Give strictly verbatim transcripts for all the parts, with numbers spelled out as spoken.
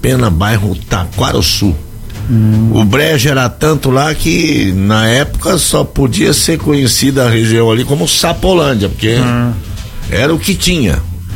Pena, bairro Taquaruçu. Hum. O brejo era tanto lá que na época só podia ser conhecida a região ali como Sapolândia, porque hum. era o que tinha.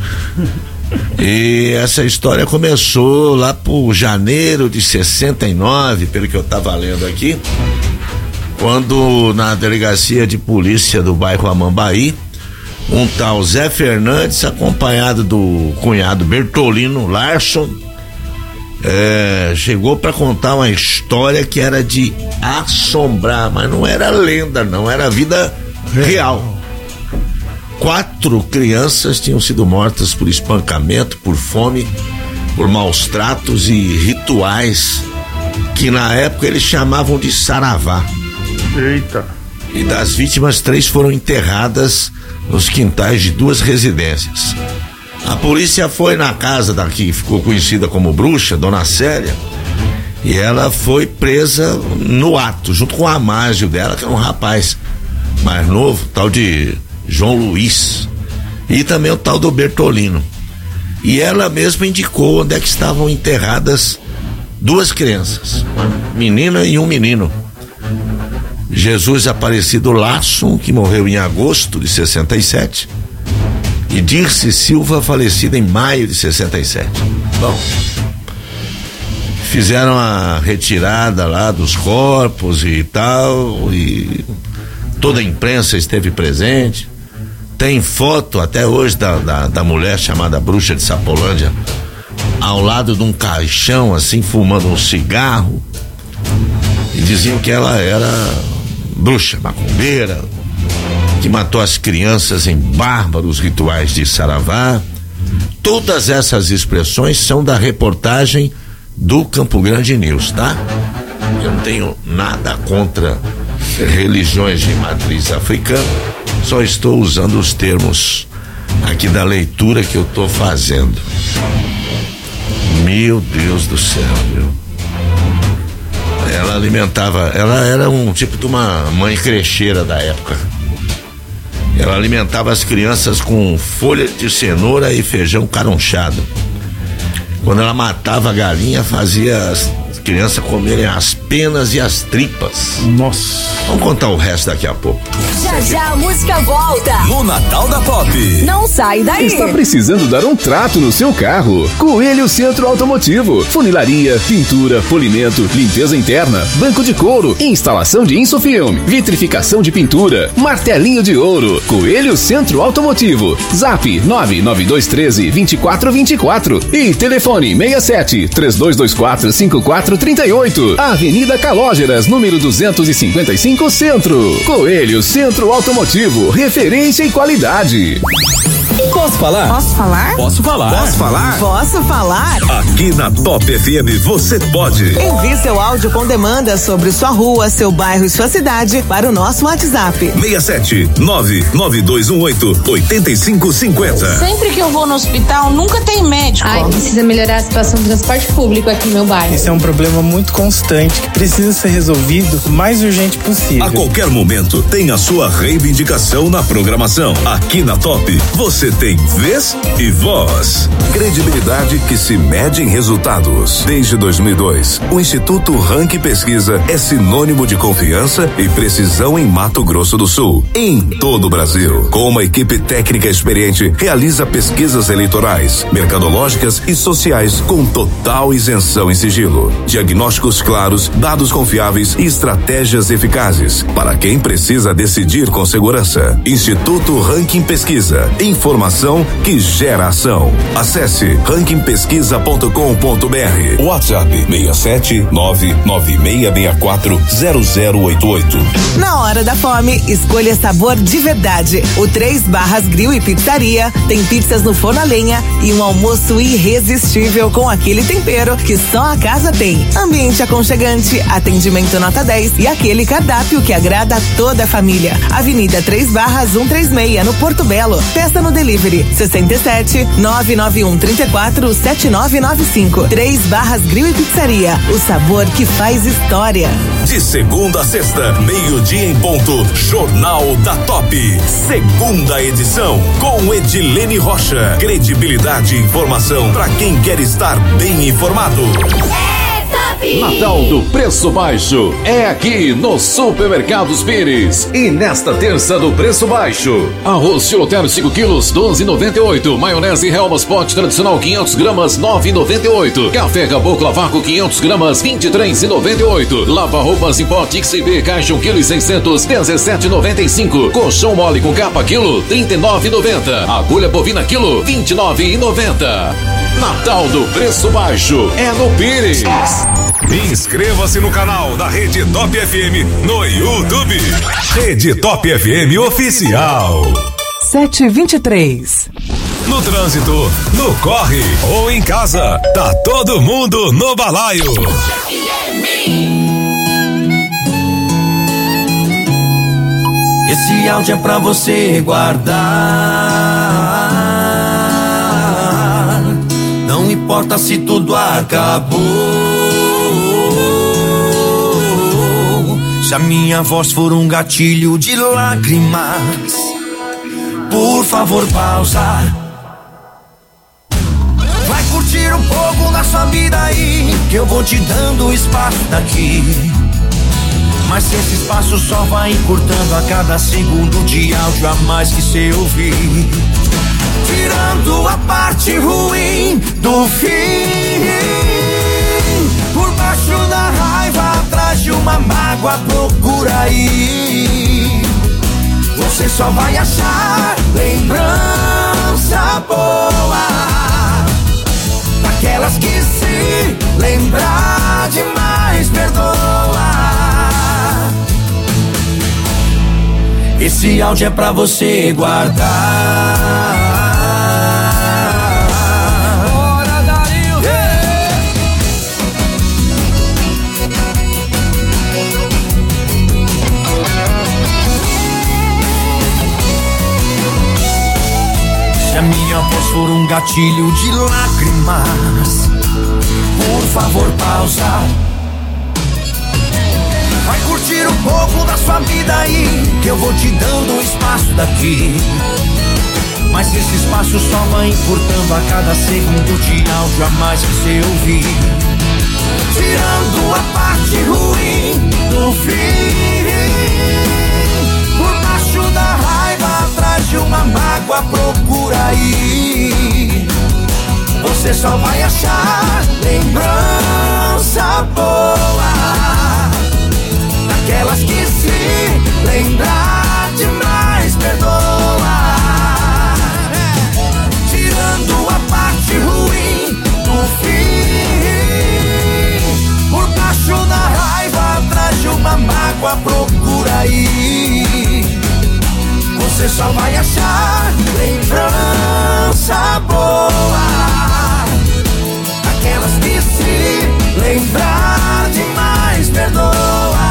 E essa história começou lá por janeiro de sessenta e nove, pelo que eu estava lendo aqui, quando na delegacia de polícia do bairro Amambaí, um tal Zé Fernandes, acompanhado do cunhado Bertolino Larson, é, chegou para contar uma história que era de assombrar, mas não era lenda, não, era vida real. Quatro crianças tinham sido mortas por espancamento, por fome, por maus tratos e rituais que na época eles chamavam de saravá. Eita. E das vítimas, três foram enterradas nos quintais de duas residências. A polícia foi na casa da que ficou conhecida como bruxa, Dona Célia, e ela foi presa no ato, junto com o Amágio dela, que era um rapaz mais novo, tal de João Luiz, e também o tal do Bertolino. E ela mesma indicou onde é que estavam enterradas duas crianças, uma menina e um menino. Jesus Aparecido Larson, que morreu em agosto de sessenta e sete, e Dirce Silva, falecida em maio de sessenta e sete. Bom, fizeram a retirada lá dos corpos e tal, e toda a imprensa esteve presente. Tem foto até hoje da, da, da mulher chamada Bruxa de Sapolândia ao lado de um caixão, assim, fumando um cigarro, e diziam que ela era bruxa, macumbeira, que matou as crianças em bárbaros rituais de saravá. Todas essas expressões são da reportagem do Campo Grande News, tá? Eu não tenho nada contra religiões de matriz africana, só estou usando os termos aqui da leitura que eu estou fazendo. Meu Deus do céu, viu? Ela alimentava, ela era um tipo de uma mãe crecheira da época. Ela alimentava as crianças com folha de cenoura e feijão caronchado. Quando ela matava a galinha, fazia as crianças comerem as penas e as tripas. Nossa. Vamos contar o resto daqui a pouco. Já já a música volta no Natal da Pop. Não sai daí. Está precisando dar um trato no seu carro? Coelho Centro Automotivo. Funilaria, pintura, polimento, limpeza interna, banco de couro, instalação de insofilme, vitrificação de pintura, martelinho de ouro. Coelho Centro Automotivo. Zap nove nove dois um três, dois quatro dois quatro e telefone seis sete, três dois dois quatro, cinco quatro três oito. Avenida Calógeras, número duzentos e cinquenta e cinco, Centro. Coelho Centro Automotivo, referência e qualidade. Posso falar? Posso falar? Posso falar? Posso falar? Posso falar? Aqui na Top F M você pode. Envie seu áudio com demanda sobre sua rua, seu bairro e sua cidade para o nosso WhatsApp. seis sete nove nove dois um oito oito cinco cinco zero. Sempre que eu vou no hospital, nunca tem médico. Ai, precisa melhorar a situação do transporte público aqui no meu bairro. Esse é um problema muito constante que precisa ser resolvido o mais urgente possível. A qualquer momento tem a sua reivindicação na programação. Aqui na Top você tem vez e voz. Credibilidade que se mede em resultados. Desde dois mil e dois, o Instituto Ranking Pesquisa é sinônimo de confiança e precisão em Mato Grosso do Sul. Em todo o Brasil, com uma equipe técnica experiente, realiza pesquisas eleitorais, mercadológicas e sociais com total isenção e sigilo. Diagnósticos claros, dados confiáveis e estratégias eficazes para quem precisa decidir com segurança. Instituto Ranking Pesquisa. Informação que gera ação. Acesse ranking pesquisa ponto com ponto b r. WhatsApp seis sete nove nove seis seis quatro zero zero oito oito. Na hora da fome, escolha sabor de verdade. O Três Barras Grill e Pizzaria tem pizzas no forno a lenha e um almoço irresistível com aquele tempero que só a casa tem. Ambiente aconchegante, atendimento nota dez e aquele cardápio que agrada a toda a família. Avenida Três Barras cento e trinta e seis, no Porto Belo. Peça no delivery sessenta e sete nove nove um trinta e quatro sete nove nove cinco. Três Barras Grill e Pizzaria. O sabor que faz história. De segunda a sexta, meio-dia em ponto, Jornal da Top. Segunda edição, com Edilene Rocha. Credibilidade e informação para quem quer estar bem informado. Natal do Preço Baixo é aqui no Supermercados Pires. E nesta terça do Preço Baixo, arroz Chiloter cinco quilos, doze e noventa e oito. Maionese Helmas Pot tradicional quinhentos gramas, nove e noventa e oito. Café Caboclo Vácuo quinhentos gramas, vinte e três e noventa e oito. Lava roupas em pote X B caixa um quilo e seiscentos, dezessete e noventa e cinco. Colchão mole com capa quilo, trinta e nove e noventa. Agulha bovina quilo, vinte e nove e noventa. Natal do Preço Baixo é no Pires. Inscreva-se no canal da Rede Top F M no YouTube. Rede Top F M Oficial. sete e vinte e três. No trânsito, no corre ou em casa, tá todo mundo no balaio. Esse áudio é pra você guardar. Não importa se tudo acabou. Se a minha voz for um gatilho de lágrimas, por favor pausa. Vai curtir um pouco da sua vida aí, que eu vou te dando espaço daqui. Mas se esse espaço só vai encurtando a cada segundo de áudio a mais que cê ouvir, tirando a parte ruim do fim. Por baixo da raiva, atrás de uma mágoa, procura aí. Você só vai achar lembrança boa, daquelas que se lembrar demais perdoa. Esse áudio é pra você guardar. Se a minha voz for um gatilho de lágrimas, por favor pausa. Vai curtir um pouco da sua vida aí, que eu vou te dando espaço daqui. Mas esse espaço só vai encurtando a cada segundo de áudio a mais que você ouvir, tirando a parte ruim do fim. Por baixo da raiva, atrás de uma mágoa, procura aí. Você só vai achar lembrança boa, daquelas que se lembrar demais perdoa. Tirando a parte ruim do fim. Por baixo da raiva, atrás de uma mágoa, procura aí. Você só vai achar lembrança boa, daquelas que se lembrar demais perdoa.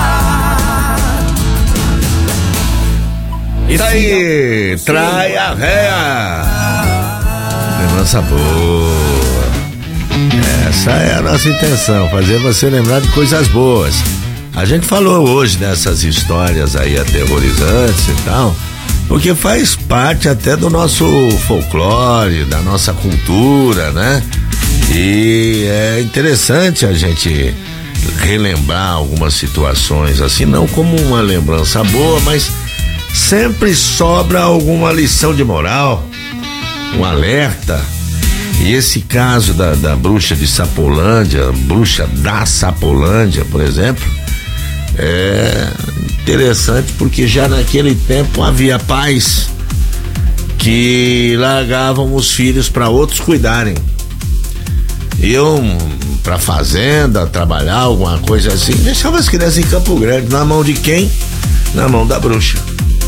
E daí, trai a réa. Lembrança boa. Essa é a nossa intenção, fazer você lembrar de coisas boas. A gente falou hoje dessas histórias aí aterrorizantes e tal, porque faz parte até do nosso folclore, da nossa cultura, né? E é interessante a gente relembrar algumas situações assim, não como uma lembrança boa, mas sempre sobra alguma lição de moral, um alerta. E esse caso da, da bruxa de Sapolândia, bruxa da Sapolândia, por exemplo, é interessante porque já naquele tempo havia pais que largavam os filhos para outros cuidarem. Iam pra fazenda trabalhar, alguma coisa assim, deixavam as crianças em Campo Grande, na mão de quem? Na mão da bruxa.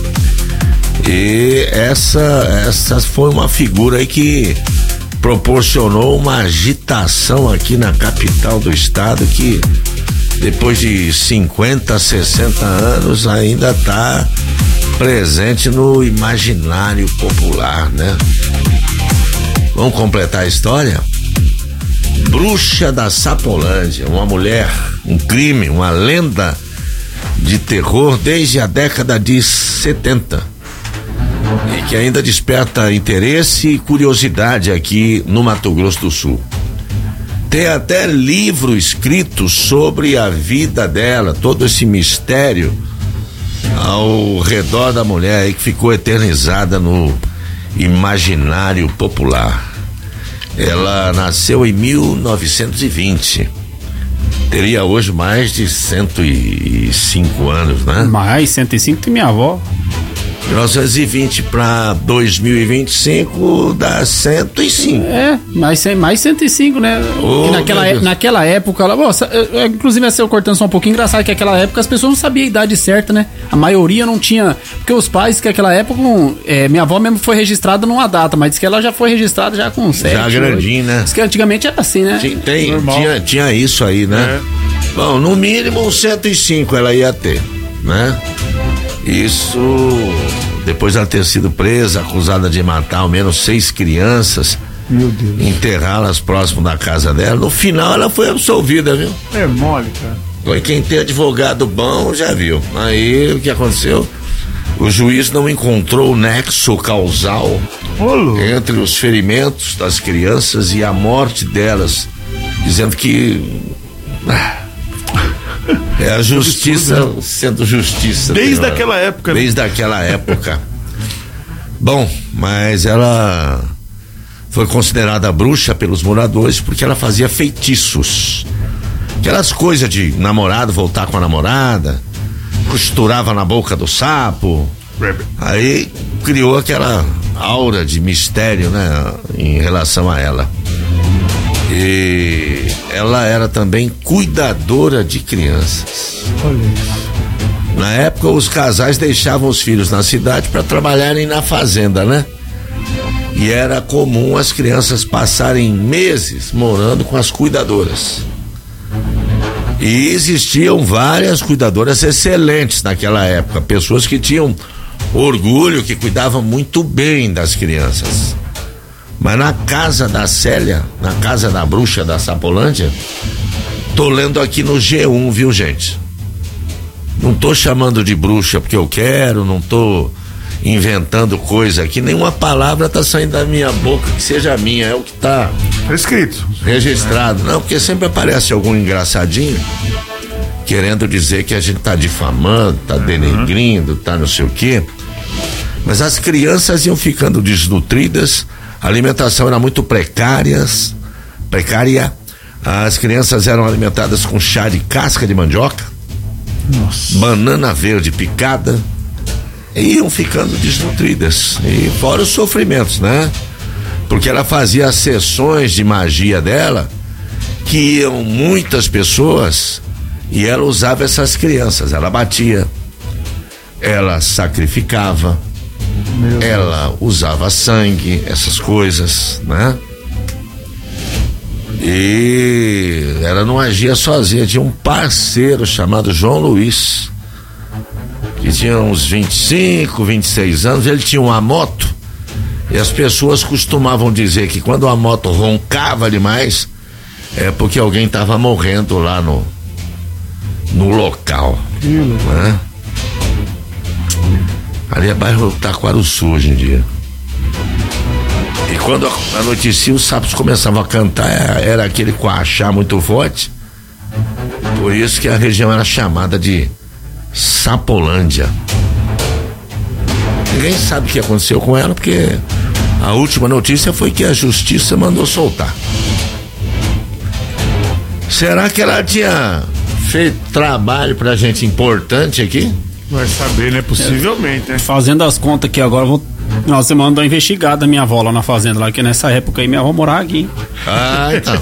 E essa, essa foi uma figura aí que proporcionou uma agitação aqui na capital do estado que depois de cinquenta, sessenta anos ainda está presente no imaginário popular, né? Vamos completar a história? Bruxa da Sapolândia, uma mulher, um crime, uma lenda de terror desde a década de setenta e que ainda desperta interesse e curiosidade aqui no Mato Grosso do Sul. Tem até livro escrito sobre a vida dela, todo esse mistério ao redor da mulher aí que ficou eternizada no imaginário popular. Ela nasceu em mil novecentos e vinte. Teria hoje mais de cento e cinco anos, né? Mais, cento e cinco tem minha avó. mil novecentos e vinte para dois mil e vinte e cinco dá cento e cinco. É, mais, mais cento e cinco, né? Oh, naquela, é, naquela época, ela, bom, eu, inclusive, essa eu cortando só um pouquinho, engraçado que naquela época as pessoas não sabiam a idade certa, né? A maioria não tinha, porque os pais que naquela época, é, minha avó mesmo foi registrada numa data, mas diz que ela já foi registrada já com sete. Já grandinho, né? Diz que antigamente era assim, né? Tinha, tem, tinha, tinha isso aí, né? É. Bom, no mínimo cento e cinco ela ia ter, né? Isso, depois de ela ter sido presa, acusada de matar ao menos seis crianças, meu Deus, enterrá-las próximo da casa dela. No final ela foi absolvida, viu? É mole, cara. Foi quem tem advogado bom já viu. Aí o que aconteceu? O juiz não encontrou o nexo causal Olô. entre os ferimentos das crianças e a morte delas, dizendo que é a justiça sendo justiça. Desde aquela época. Desde aquela época. Bom, mas ela foi considerada bruxa pelos moradores porque ela fazia feitiços. Aquelas coisas de namorado voltar com a namorada, costurava na boca do sapo. Aí criou aquela aura de mistério, né, em relação a ela. E ela era também cuidadora de crianças. Na época os casais deixavam os filhos na cidade para trabalharem na fazenda, né? E era comum as crianças passarem meses morando com as cuidadoras. E existiam várias cuidadoras excelentes naquela época, pessoas que tinham orgulho, que cuidavam muito bem das crianças. Mas na casa da Célia, na casa da bruxa da Sapolândia, tô lendo aqui no G um, viu, gente? Não tô chamando de bruxa porque eu quero, não tô inventando coisa aqui, nenhuma palavra tá saindo da minha boca que seja minha, é o que tá escrito, registrado. Não, porque sempre aparece algum engraçadinho querendo dizer que a gente tá difamando, tá denegrindo, tá não sei o quê. Mas as crianças iam ficando desnutridas, a alimentação era muito precárias, precária. As crianças eram alimentadas com chá de casca de mandioca, nossa, banana verde picada, e iam ficando desnutridas. E fora os sofrimentos, né? Porque ela fazia as sessões de magia dela, que iam muitas pessoas, e ela usava essas crianças. Ela batia, ela sacrificava, meu ela Deus. usava sangue, essas coisas, né? E ela não agia sozinha, tinha um parceiro chamado João Luiz, que tinha uns vinte e cinco, vinte e seis anos. Ele tinha uma moto e as pessoas costumavam dizer que quando a moto roncava demais é porque alguém estava morrendo lá no no local, né? Ali é bairro Taquaruçu hoje em dia. E quando anoitecia, os sapos começavam a cantar, era aquele coachá muito forte. Por isso que a região era chamada de Sapolândia. Ninguém sabe o que aconteceu com ela, porque a última notícia foi que a justiça mandou soltar. Será que ela tinha feito trabalho pra gente importante aqui? Vai saber, né? Possivelmente, né? Fazendo as contas aqui agora, eu vou final de semana dar uma investigada minha avó lá na fazenda, lá que nessa época aí minha avó morava aqui. Ah, então.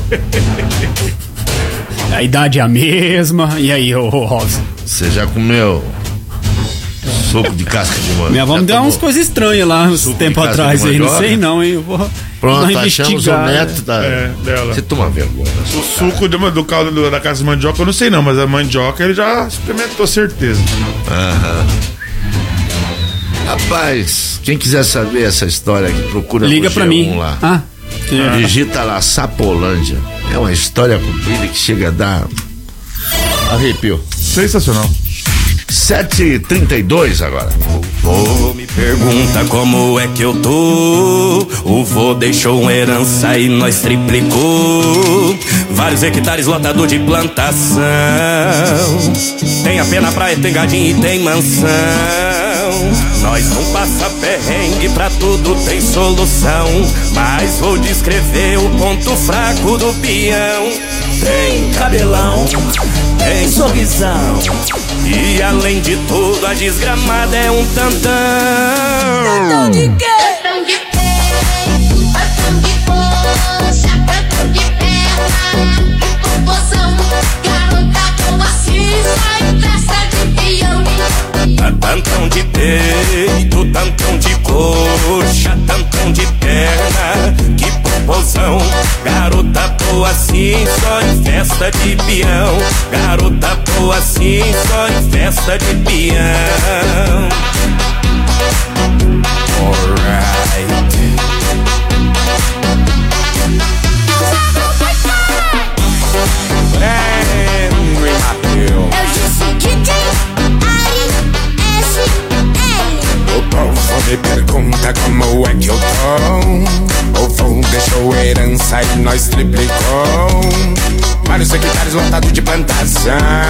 A idade é a mesma. E aí, ô Robson? Você já comeu suco de casca de mandioca? Minha avó me deu umas coisas estranhas lá uns tempo atrás aí, não sei não, hein? Eu vou Pronto, achamos o neto da... é, dela. Você toma vergonha. O suco do, do caldo do, da casa de mandioca eu não sei não, mas a mandioca ele já experimentou, certeza. Aham. Rapaz, quem quiser saber essa história aqui, procura Liga no pra G um mim. lá. Ah, é. Digita lá Sapolândia. É uma história comprida que chega a dar arrepio. Sensacional. sete e trinta e dois agora. O vô me pergunta como é que eu tô. O vô deixou uma herança e nós triplicou. Vários hectares lotado de plantação. Tem a pena praia, tem gadinho e tem mansão. Nós não passa perrengue, pra tudo tem solução. Mas vou descrever o ponto fraco do peão. Tem cabelão, tem sorrisão. E além de tudo, a desgramada é um tantão. Tantão de quê? Tantão de pé, tantão de coxa, tantão de perna, que popozão. Garota boa assim, só em festa de peão. Tantão de peito, tantão de coxa, tantão de perna, que popozão. Garota boa assim, só em festa de peão. Garota boa assim, só em festa de peão. Alright. Henry Mateu. Eu disse D J Ari S L. O povo me pergunta como é que eu tô. O vô deixou herança e nós triplicou. Vários hectares lotados de plantação.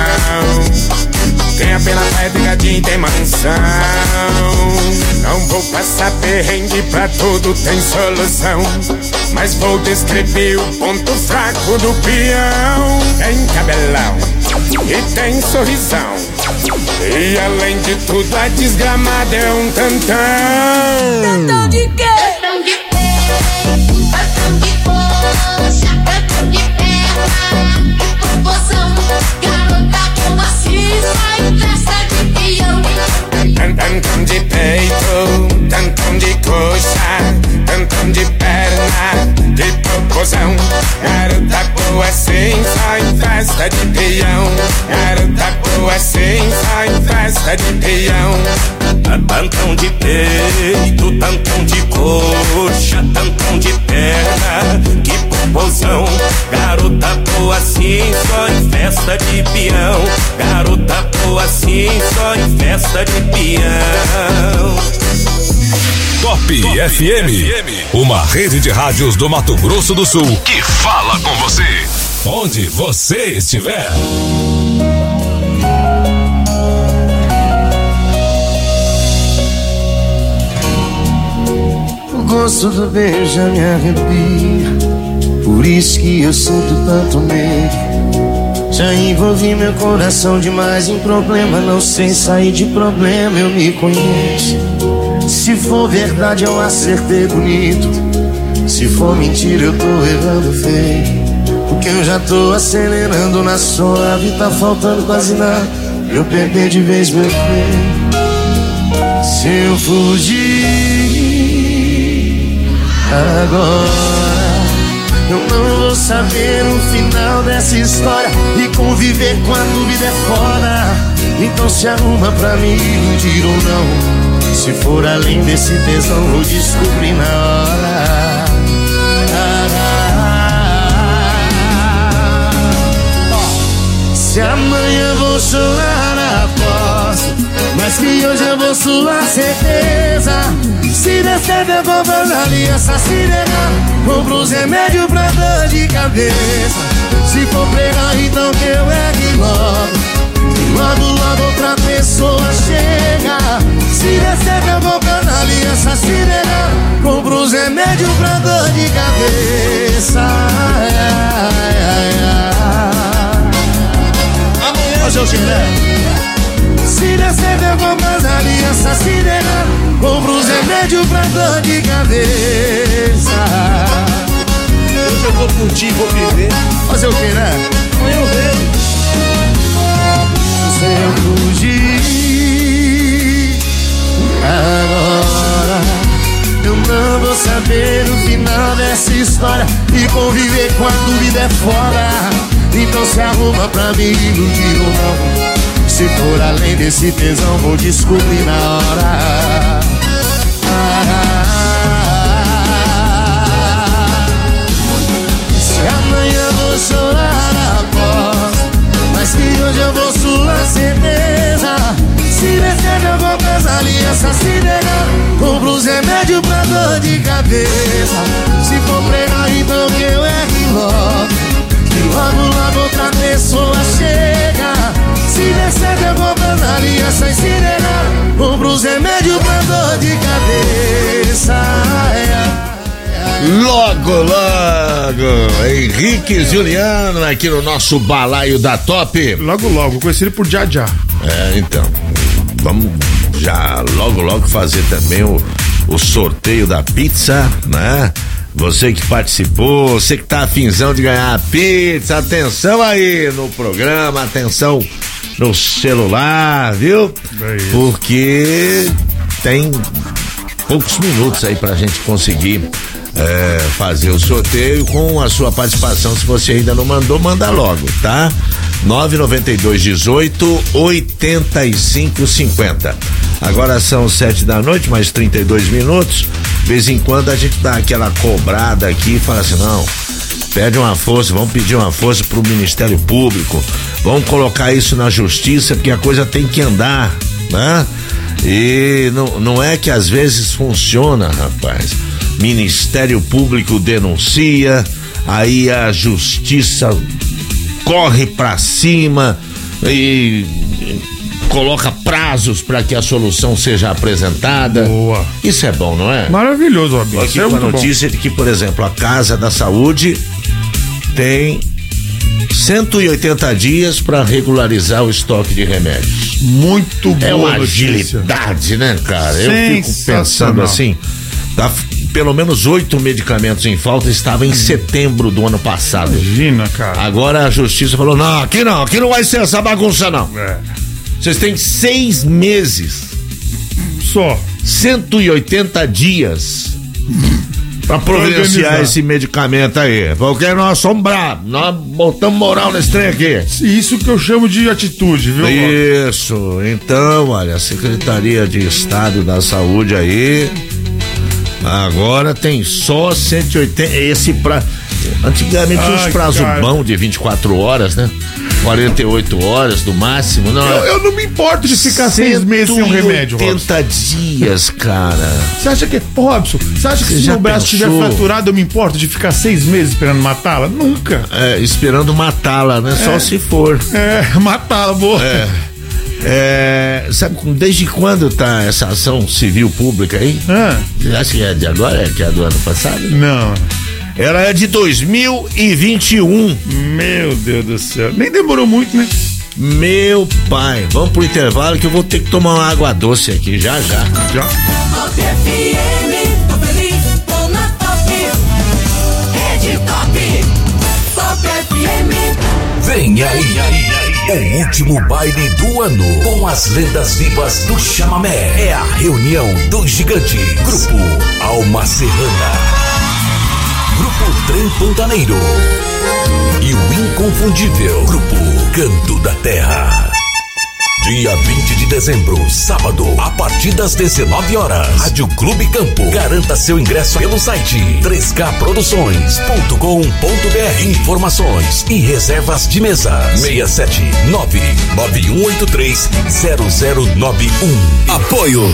Tem apenas praia, tem gadinho e tem mansão. Não vou passar perrengue, pra tudo tem solução. Mas vou descrever o ponto fraco do peão. Tem cabelão e tem sorrisão. E além de tudo, a desgramada é um tantão. Tantão de quê? Tantão de pé, tantão de coxa, tantão de perna, que popozão. Garota boa assim, só em festa de peão. Tantão de peito, tantão de coxa, tantão de perna, de popozão. Garota boa assim, só em festa de peão. Garota boa assim, só em festa de peão. Tantão de peito, tantão de coxa, tantão de perna, que popozão. Garota boa assim, só em festa de peão. Garota boa assim, só em festa de peão. Top, Top F M, F M, uma rede de rádios do Mato Grosso do Sul que fala com você, onde você estiver. O gosto do beijo já me arrepia, por isso que eu sinto tanto medo. Já envolvi meu coração demais em problema, não sei sair de problema, eu me conheço. Se for verdade eu acertei bonito, se for mentira eu tô errando feio. Porque eu já tô acelerando na suave, tá faltando quase nada pra eu perder de vez meu freio. Se eu fugir agora, eu não vou saber o final dessa história, e conviver com a dúvida é foda. Então se arruma pra me iludir ou não. Se for além desse tesão, vou descobrir na hora. Se amanhã vou chorar, aposto, mas que hoje eu vou suar certeza. Se der certo eu vou pra aliança, se negar, compro os remédios pra dor de cabeça. Se for pregar então que eu ergue logo, e logo logo outra pessoa chega. Se der certo eu vou pra aliança, se negar, compro os remédios pra dor de cabeça. Ai, ai, ai, ai. Fazer o chilé. Se der certo eu vou pra aliança, se negar, compro os remédios pra dor de cabeça. Hoje eu vou curtir, vou viver. Fazer o que, né? Amanhã eu vejo. Se eu fugir agora, eu não vou saber o final dessa história, e conviver com a dúvida é foda. Então se arruma pra me iludir ou não. Se for além desse tesão, vou descobrir na hora. Ah, se amanhã vou chorar, aposto, mas que hoje eu vou suar certeza. Logo, logo, Henrique Juliano aqui no nosso balaio da Top. Logo, logo, conheci ele por Já Já. É, então, vamos já logo, logo fazer também o, o sorteio da pizza, né? Você que participou, você que tá afinzão de ganhar a pizza, atenção aí no programa, atenção no celular, viu? É isso. Porque tem poucos minutos aí pra gente conseguir é, fazer o sorteio com a sua participação. Se você ainda não mandou, manda logo, tá? nove nove dois, dezoito, oitenta e cinco, cinquenta. Agora são sete da noite, mais trinta e dois minutos. De vez em quando a gente dá aquela cobrada aqui e fala assim, não, pede uma força, vamos pedir uma força pro Ministério Público, vamos colocar isso na justiça, porque a coisa tem que andar, né? E não, não é que às vezes funciona, rapaz. Ministério Público denuncia, aí a justiça corre pra cima e coloca prazos para que a solução seja apresentada. Boa. Isso é bom, não é? Maravilhoso, Robinho. Aqui Isso é com a muito notícia bom. de que, por exemplo, a Casa da Saúde tem cento e oitenta dias para regularizar o estoque de remédios. Muito boa. É uma notícia. agilidade, né, cara? Eu fico pensando assim, tá, pelo menos oito medicamentos em falta estavam em setembro do ano passado. Imagina, cara. Agora a justiça falou, não, aqui não, aqui não vai ser essa bagunça não. É. Vocês têm seis meses. Só. cento e oitenta dias pra providenciar organizar. esse medicamento aí. Porque nós somos bravos, nós botamos moral nesse trem aqui. Isso que eu chamo de atitude, viu? Isso, então, olha, a Secretaria de Estado da Saúde aí, agora tem só cento e oitenta, esse pra... Antigamente tinha uns prazos bons de vinte e quatro horas, né? quarenta e oito horas no máximo, não. Eu, eu não me importo de ficar seis meses sem um remédio, Robson. oitenta dias, cara. Você acha que, ô, Robson, você acha que Você se já meu braço pensou? estiver fraturado, eu me importo de ficar seis meses esperando matá-la? Nunca. É, esperando matá-la, né? Só É. se for. É, matá-la, boa. É. É, sabe desde quando tá essa ação civil pública aí? Ah. Você acha que é de agora? É que é do ano passado? Não. Ela é de dois mil e vinte e um. Meu Deus do céu. Nem demorou muito, né? Meu pai, vamos pro intervalo que eu vou ter que tomar uma água doce aqui, já, já. Já. Top F M, tô feliz, tô na Top. Rede Top. Top F M. Vem aí, o último baile do ano com as lendas vivas do chamamé. É a reunião dos gigantes. Grupo Alma Serrana, Grupo Trem Pantaneiro e o inconfundível Grupo Canto da Terra. Dia vinte de dezembro, sábado, a partir das dezenove horas, Rádio Clube Campo. Garanta seu ingresso pelo site três k produções ponto com ponto b r. Informações e reservas de mesa seis sete nove nove um oito três zero zero nove um. Apoio.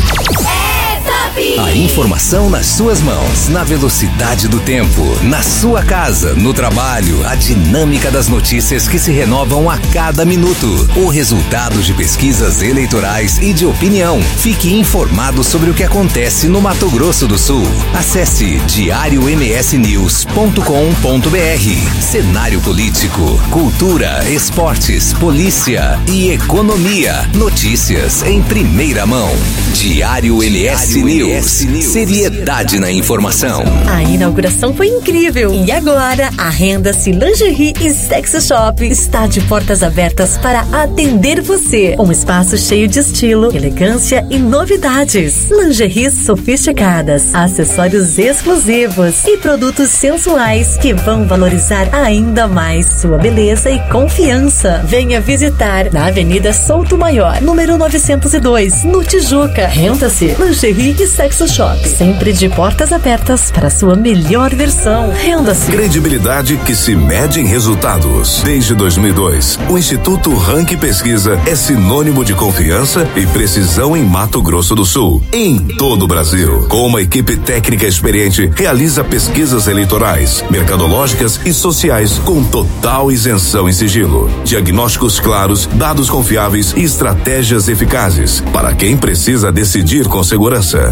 A informação nas suas mãos, na velocidade do tempo, na sua casa, no trabalho, a dinâmica das notícias que se renovam a cada minuto, o resultado de pesquisas eleitorais e de opinião. Fique informado sobre o que acontece no Mato Grosso do Sul. Acesse diário m s news ponto com ponto b r. Cenário político, cultura, esportes, polícia e economia. Notícias em primeira mão. Diário M S News. Seriedade na informação. A inauguração foi incrível. E agora, a Renda-se Lingerie e Sex Shop está de portas abertas para atender você. Um espaço cheio de estilo, elegância e novidades. Lingeries sofisticadas, acessórios exclusivos e produtos sensuais que vão valorizar ainda mais sua beleza e confiança. Venha visitar na Avenida Souto Maior, número novecentos e dois, no Tijuca. Renda-se Lingerie e Sex Shop, sempre de portas abertas para sua melhor versão. Renda-se. Credibilidade que se mede em resultados. Desde dois mil e dois, o Instituto Rank Pesquisa é sinônimo de confiança e precisão em Mato Grosso do Sul, em todo o Brasil. Com uma equipe técnica experiente, realiza pesquisas eleitorais, mercadológicas e sociais com total isenção e sigilo. Diagnósticos claros, dados confiáveis e estratégias eficazes para quem precisa decidir com segurança.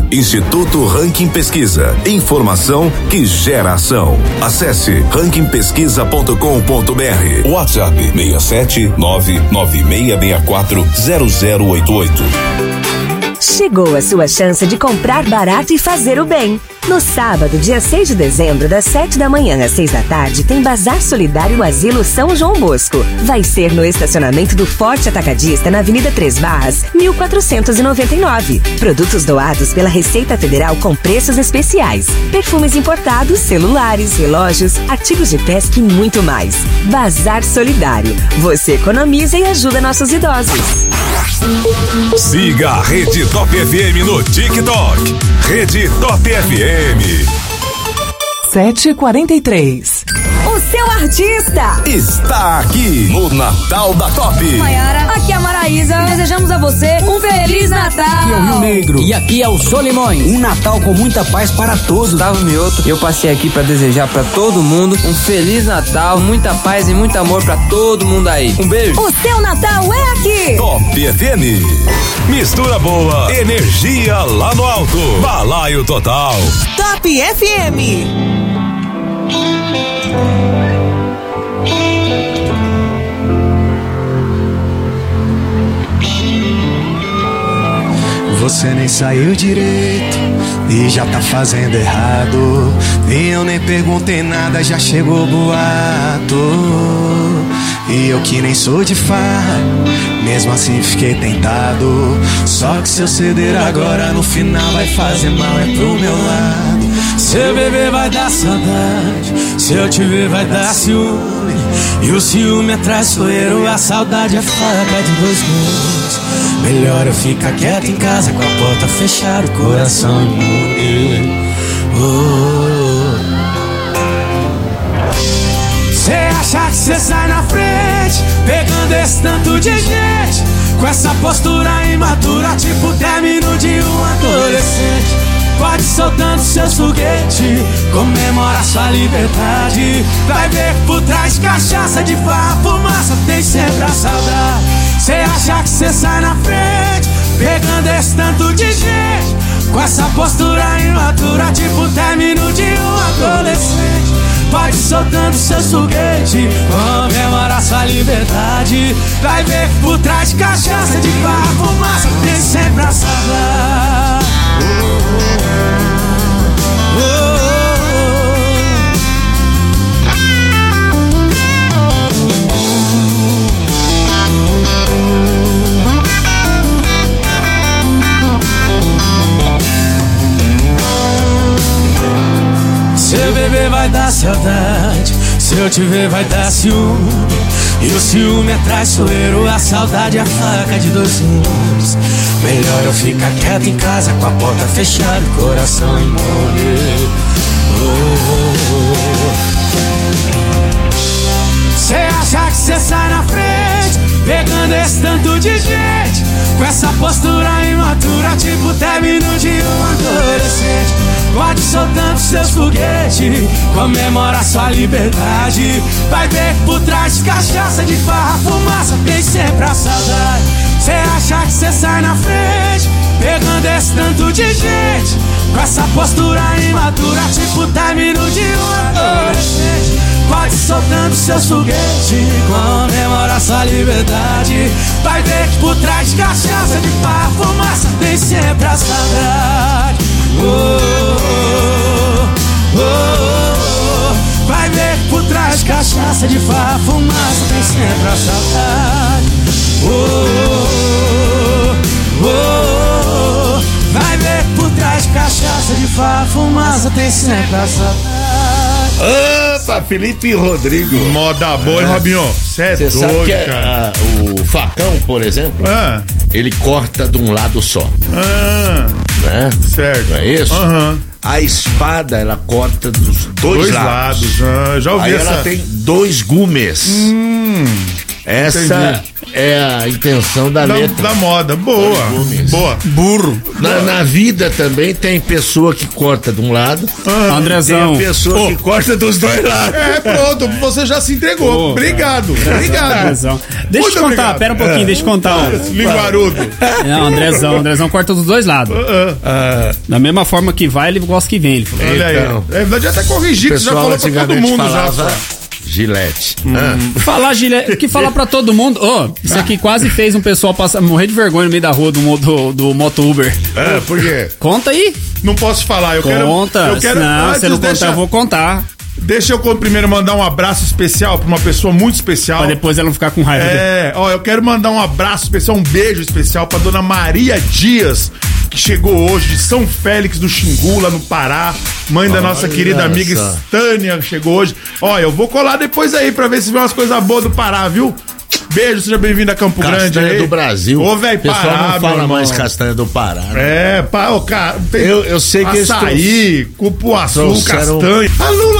Instituto Ranking Pesquisa. Informação que gera ação. Acesse ranking pesquisa ponto com ponto br. WhatsApp seis sete nove nove seis seis quatro zero zero oito oito. Chegou a sua chance de comprar barato e fazer o bem. No sábado, dia seis de dezembro, das sete da manhã às seis da tarde, tem Bazar Solidário no Asilo São João Bosco. Vai ser no estacionamento do Forte Atacadista, na Avenida Três Barras, mil quatrocentos e noventa e nove. Produtos doados pela Receita Federal com preços especiais. Perfumes importados, celulares, relógios, artigos de pesca e muito mais. Bazar Solidário. Você economiza e ajuda nossos idosos. Siga a Rede Top F M no TikTok. Rede Top F M. sete e quarenta e três. O seu artista está aqui no Natal da Top. Maiara, aqui é a Maraísa. Desejamos a você um Feliz Natal. Aqui é o Rio Negro. E aqui é o Solimões. Um Natal com muita paz para todos. Gustavo Mioto. Eu passei aqui para desejar para todo mundo um Feliz Natal, muita paz e muito amor para todo mundo aí. Um beijo. O seu Natal é aqui. Top F M. Mistura boa, energia lá no alto. Balaio total. Top F M. Você nem saiu direito e já tá fazendo errado. E eu nem perguntei nada, já chegou boato. E eu que nem sou de farra, mesmo assim fiquei tentado. Só que se eu ceder agora, no final vai fazer mal, é pro meu lado. Se eu beber vai dar saudade, se eu te ver vai dar ciúme. E o ciúme é traiçoeiro, a saudade é faca de dois gumes. Melhor eu ficar quieto em casa com a porta fechada, o coração imune. Cê acha que cê sai na frente, pegando esse tanto de gente, com essa postura imatura, tipo término de um adolescente. Pode soltando seus foguetes, comemora sua liberdade. Vai ver que por trás de cachaça, de farra, fumaça, tem sempre a saudade. Cê acha que cê sai na frente, pegando esse tanto de gente, com essa postura imatura, tipo término de um adolescente. Pode soltando seus foguetes, comemora sua liberdade. Vai ver que por trás de cachaça, de farra, fumaça, tem sempre a saudade. Se eu beber vai dar saudade, se eu te ver vai dar ciúme. E o ciúme é traiçoeiro, a saudade é a faca de dois gumes. Melhor eu ficar quieto em casa com a porta fechada, coração imune. Cê acha que cê sai na frente, pegando esse tanto de gente, com essa postura imatura, tipo término de um adolescente. Pode soltando seus foguetes, comemora sua liberdade. Vai ver que por trás de cachaça, de farra, fumaça, tem sempre a saudade. Cê acha que cê sai na frente, pegando esse tanto de gente, com essa postura imatura, tipo término de um adolescente. Pode soltando seus foguetes, comemora sua liberdade. Vai ver que por trás de cachaça, de farra, fumaça, tem sempre a saudade. Oh, oh, oh, oh. Vai ver que por trás de cachaça, de farra, fumaça, tem sempre a saudade. Oh, oh, oh, oh. Vai ver que por trás de cachaça, de farra, fumaça, tem sempre a saudade. Opa, Felipe Rodrigo. Moda boa, hein, é. Robinho? Cê é Você sabe doido, que é, cara. a, o facão, por exemplo, Ah. ele corta de um lado só. Ah, Né? certo. Não é isso? Aham. A espada, ela corta dos dois, Dois lados. lados. Ah, já ouvi Aí essa. ela tem dois gumes. Hum. Essa Entendi. é a intenção da, Da, letra. da moda. Boa. Boa. Burro. Na, na vida também tem pessoa que corta de um lado, Ah, Andrezão. tem a pessoa Ô. que corta dos dois lados. É, pronto, você já se entregou. Ô, obrigado, obrigado. Andrezão. Deixa eu te Muito contar, obrigado. pera um pouquinho, deixa eu contar. ó. Linguarudo. Não, Andrezão, Andrezão corta dos dois lados. Ah, Da mesma forma que vai, ele gosta que vem. Ele falou. Olha aí. Então. É verdade, até corrigir, o que você já pessoal falou pra todo antigamente mundo já. falava só. Gilete. Falar Gilete, que falar pra todo mundo. Ô, isso aqui quase fez um pessoal passar, morrer de vergonha no meio da rua do, mo- do, do Moto Uber. Ah, ah, por quê? Conta aí. Não posso falar, eu Conta. quero. Eu quero não, antes, você não deixa, contar, eu vou contar. deixa eu primeiro mandar um abraço especial pra uma pessoa muito especial. Pra depois ela não ficar com raiva. É, ó, eu quero mandar um abraço especial, um beijo especial pra dona Maria Dias, que chegou hoje de São Félix do Xingu, lá no Pará. Mãe da nossa Olha querida amiga só. Stânia chegou hoje. Ó, eu vou colar depois aí pra ver se vê umas coisas boas do Pará, viu? Beijo, seja bem-vindo a Campo Grande Castanha aí. do Brasil. Ô, velho, O pessoal Pará, não meu fala irmão. mais castanha do Pará. né? É, pá, o cara. Tem Eu- eu sei que eles açaí, cupuaçu, trouxeram- castanha. A Lula